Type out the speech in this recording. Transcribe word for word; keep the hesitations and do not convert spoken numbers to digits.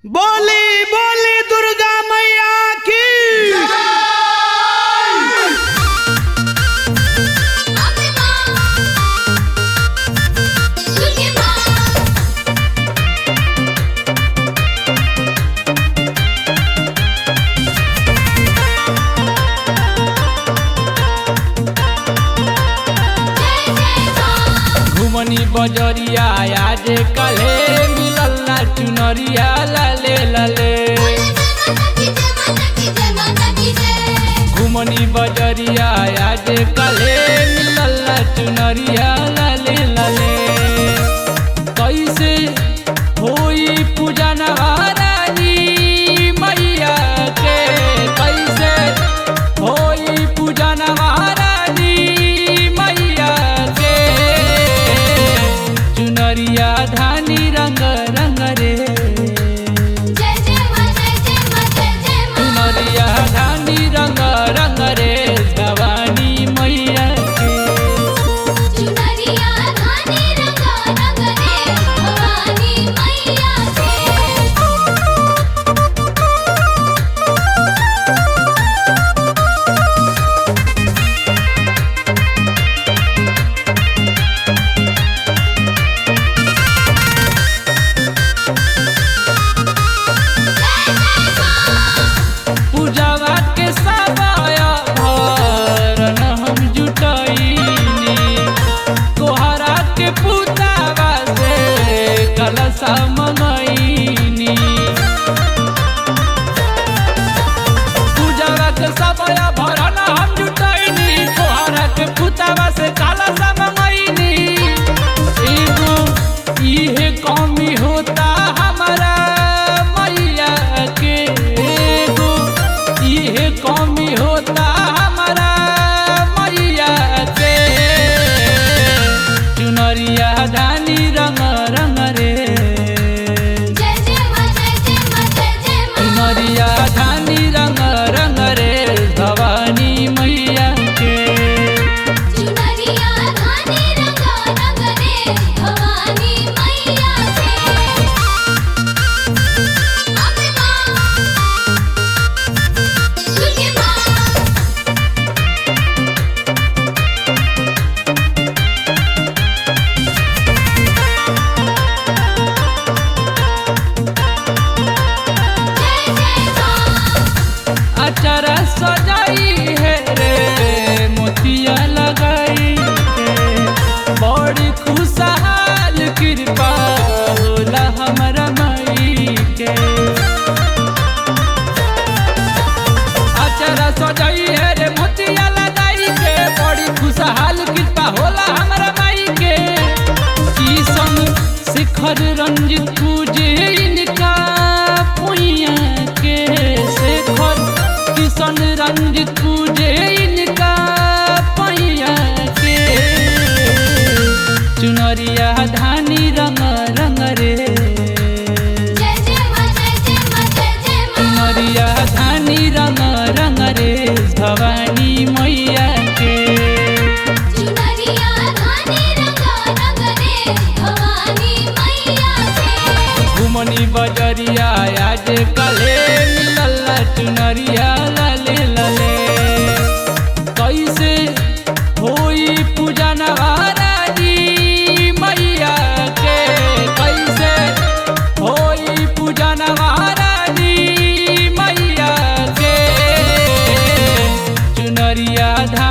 बोली बोली दुर्गा मैया की घुमनी बजरिया आज कले मिलल ना चुनरिया लाले लाले घुमनी बजरिया आज कले मिलल ना चुनरिया लाले लाले कैसे होई पूजा नवारानी मैया के कैसे होई पूजा नवारानी मैया के चुनरिया धानी रंग रंग रे चुनरिया धानी रंग रंग रे भवानी मैया के पूजावा के सबाया भरन हम जुटैनी तोहरा के पुतावा से कलशा मंगैनी पूजावा के सबाया भरन हम जुटैनी तोहरा के पुतावा से कलशा मंगैनी एगो इहे कमी होता हमारा मैया के एगो इहे कमी होता हमारा मैया के चुनरिया धानी रंग रंग रे चुनरिया धानी रंग रंग रे भवानी मैया के अचारा सजाई है रे मोतिया लगाई के बड़ी खुशहाल कृपा होला हमरा माई के अचारा सजाई है रे मोतिया लगाई के बड़ी खुशहाल कृपा होला हमरा माई के किशन शिखर रंजित पूजे इनका पुइया के शेखर किशन रंजित पूजे इनका पैया के चुनरिया धानी रंग रंग रे चुनरिया धानी रंग रंग रे भवानी मैया के घुमनी बजरिया आज कले मिलल ना चुनरिया लाले लाले कैसे होई पूजा नवारानी मैया के कैसे होई पूजा नवारानी मैया के चुनरिया